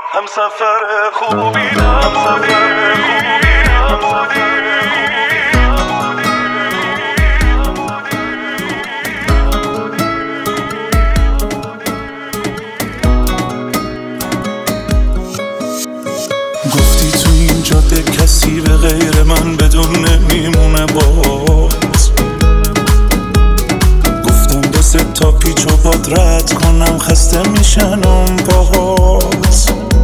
همسفر خوبی نبودی. گفتی تو این جاده کسی به غیر من بدون نمیمونه باز. گفتم دست تا پیچ و باد رد کنم، خسته میشن اون باز.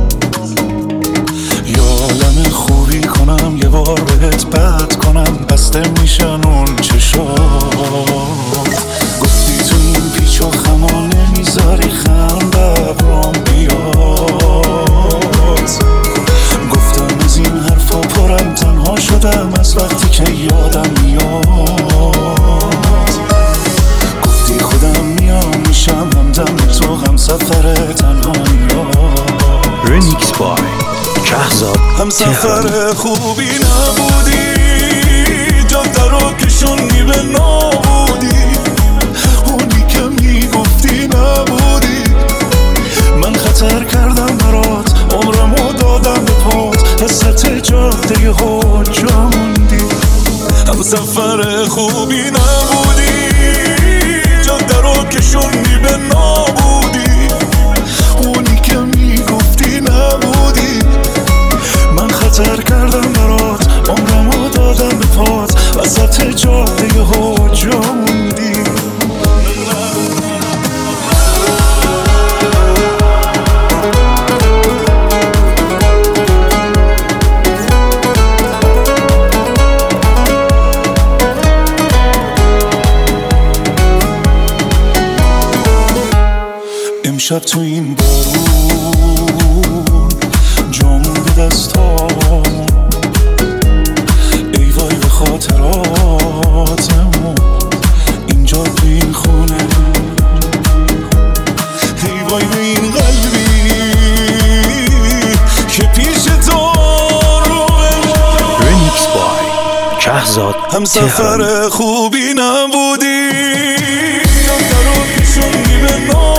یا عالم خوبی کنم یه بار بهت بد کنم، بسته میشن اون چشات. گفتی تو این پیچ و خما نمیذاری خنده ابرام بیاد. گفتم از این حرفا پرم تنها شدم از وقتی که یادم میاد. گفتی خودم میام میشم همدم تو، هم سفر تنهایی. ریمیکس بای شهزاد. هم سفر خوبی نبودی، جاده رو کشوندی به نابودی. اونی که میگفتی نبودی. من خطر کردم برات، عمرمو دادم به پات، وسط جاده ها جا موندی. هم سفر خوبی نبودی، جاده رو کشوندی به نابودی. اونی که میگفتی نبودی. من خطر کردم برات، عمرمو دادم به پات، وسط جاده ها جا موندی. امشب تو این بارون جامونده دستامون، ای وای به خاطراتمون اینجا تو این خونه. ای وای به این قلبی که پیش تو رو ریمیکس بای شهزاد. هم سفر خوبی نبودی، جاده رو کشوندی به